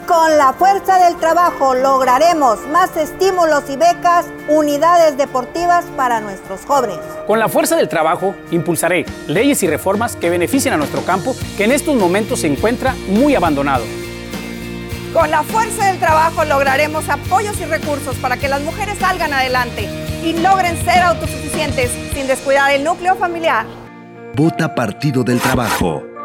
Con la fuerza del trabajo lograremos más estímulos y becas, unidades deportivas para nuestros jóvenes. Con la fuerza del trabajo impulsaré leyes y reformas que beneficien a nuestro campo, que en estos momentos se encuentra muy abandonado. Con la fuerza del trabajo lograremos apoyos y recursos para que las mujeres salgan adelante y logren ser autosuficientes sin descuidar el núcleo familiar. Vota Partido del Trabajo.